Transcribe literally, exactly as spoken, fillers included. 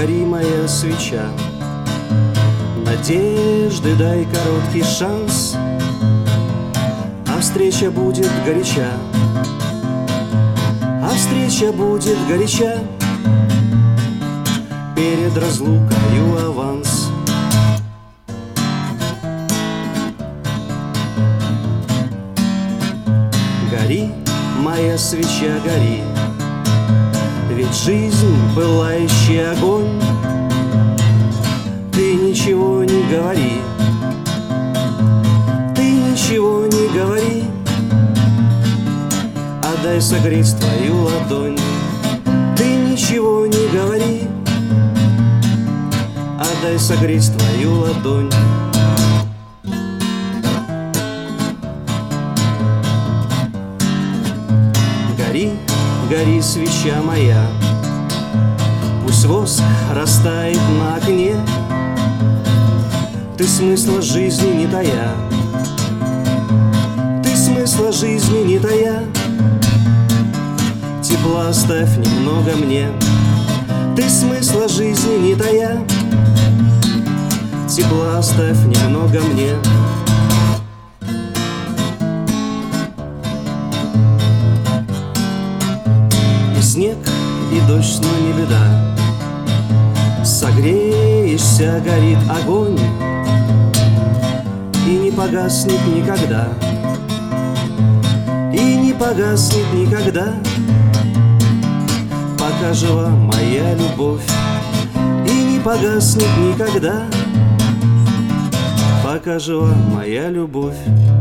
гори, моя свеча. Надежды дай короткий шанс, а встреча будет горяча, а встреча будет горяча. Перед разлукою аванс. Гори, моя свеча, гори, ведь жизнь пылающий огонь. Ты ничего не говори, ты ничего не говори, а дай согреть твою ладонь. Ты ничего не говори, а дай согреть твою ладонь. Гори, гори, свеча моя, пусть воск растает на окне. Ты смысла жизни не тая, ты смысла жизни не тая. Тепла оставь немного мне, ты смысла жизни не тая. Тепла оставь немного мне. И снег, и дождь, но не беда. Согреешься, горит огонь, и не погаснет никогда, и не погаснет никогда, пока жива моя любовь. И не погаснет никогда, пока жива моя любовь.